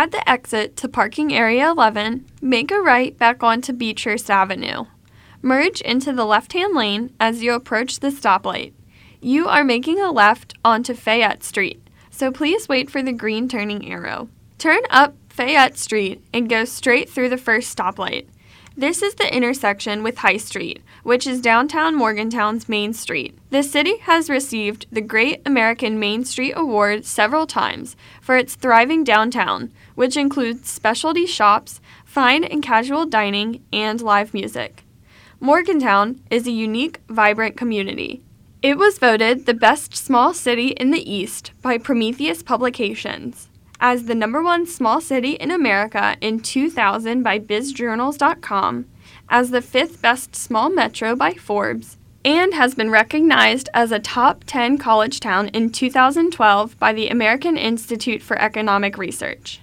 At the exit to parking area 11, make a right back onto Beechhurst Avenue. Merge into the left-hand lane as you approach the stoplight. You are making a left onto Fayette Street, so please wait for the green turning arrow. Turn up Fayette Street and go straight through the first stoplight. This is the intersection with High Street, which is downtown Morgantown's Main Street. The city has received the Great American Main Street Award several times for its thriving downtown, which includes specialty shops, fine and casual dining, and live music. Morgantown is a unique, vibrant community. It was voted the best small city in the East by Prometheus Publications, as the #1 small city in America in 2000 by BizJournals.com, as the 5th best small metro by Forbes, and has been recognized as a top 10 college town in 2012 by the American Institute for Economic Research.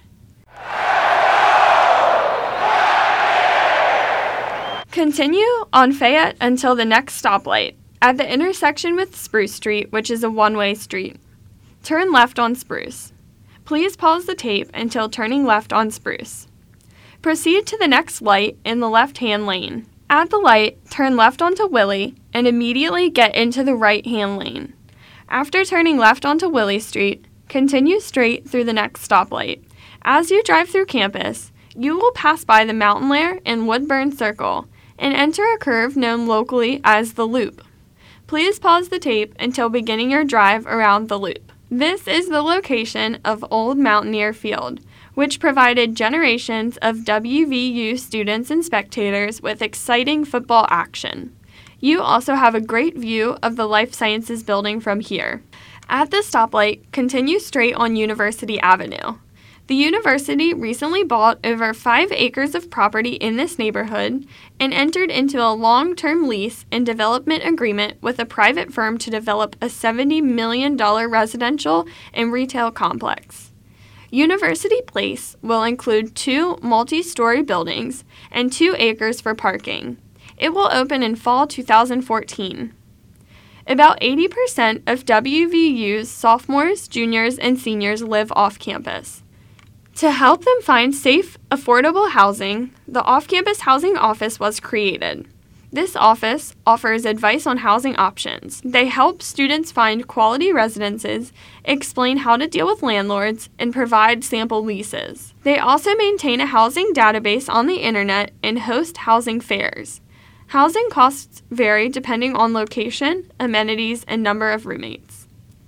Continue on Fayette until the next stoplight, at the intersection with Spruce Street, which is a one-way street. Turn left on Spruce. Please pause the tape until turning left on Spruce. Proceed to the next light in the left-hand lane. At the light, turn left onto Willie and immediately get into the right-hand lane. After turning left onto Willie Street, continue straight through the next stoplight. As you drive through campus, you will pass by the Mountain Lair and Woodburn Circle and enter a curve known locally as the Loop. Please pause the tape until beginning your drive around the Loop. This is the location of Old Mountaineer Field, which provided generations of WVU students and spectators with exciting football action. You also have a great view of the Life Sciences building from here. At the stoplight, continue straight on University Avenue. The university recently bought over 5 acres of property in this neighborhood and entered into a long-term lease and development agreement with a private firm to develop a $70 million residential and retail complex. University Place will include 2 multi-story buildings and 2 acres for parking. It will open in fall 2014. About 80% of WVU's sophomores, juniors, and seniors live off campus. To help them find safe, affordable housing, the Off-Campus Housing Office was created. This office offers advice on housing options. They help students find quality residences, explain how to deal with landlords, and provide sample leases. They also maintain a housing database on the internet and host housing fairs. Housing costs vary depending on location, amenities, and number of roommates.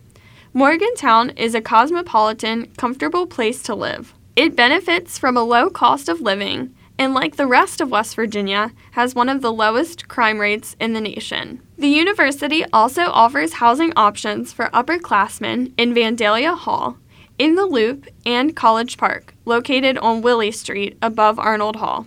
Morgantown is a cosmopolitan, comfortable place to live. It benefits from a low cost of living and, like the rest of West Virginia, has one of the lowest crime rates in the nation. The university also offers housing options for upperclassmen in Vandalia Hall, in the Loop, and College Park, located on Willie Street above Arnold Hall.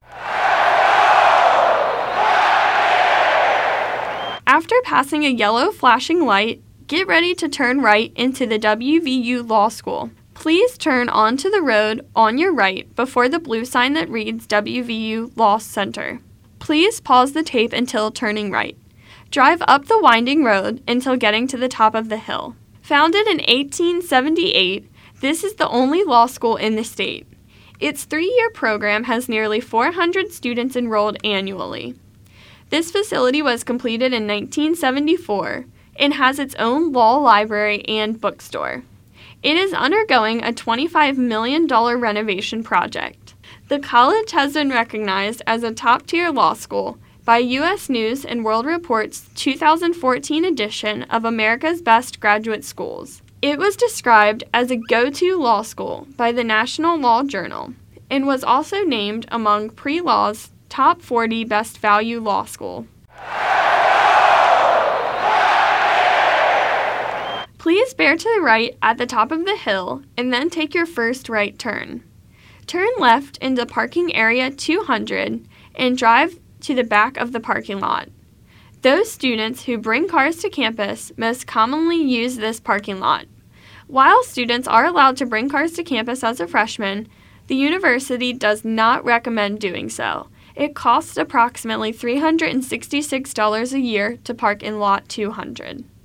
After passing a yellow flashing light, get ready to turn right into the WVU Law School. Please turn onto the road on your right before the blue sign that reads WVU Law Center. Please pause the tape until turning right. Drive up the winding road until getting to the top of the hill. Founded in 1878, this is the only law school in the state. Its 3-year program has nearly 400 students enrolled annually. This facility was completed in 1974 and has its own law library and bookstore. It is undergoing a $25 million renovation project. The college has been recognized as a top-tier law school by U.S. News and World Report's 2014 edition of America's Best Graduate Schools. It was described as a go-to law school by the National Law Journal and was also named among Pre-Law's top 40 best value law school. Please bear to the right at the top of the hill and then take your first right turn. Turn left into parking area 200 and drive to the back of the parking lot. Those students who bring cars to campus most commonly use this parking lot. While students are allowed to bring cars to campus as a freshman, the university does not recommend doing so. It costs approximately $366 a year to park in Lot 200.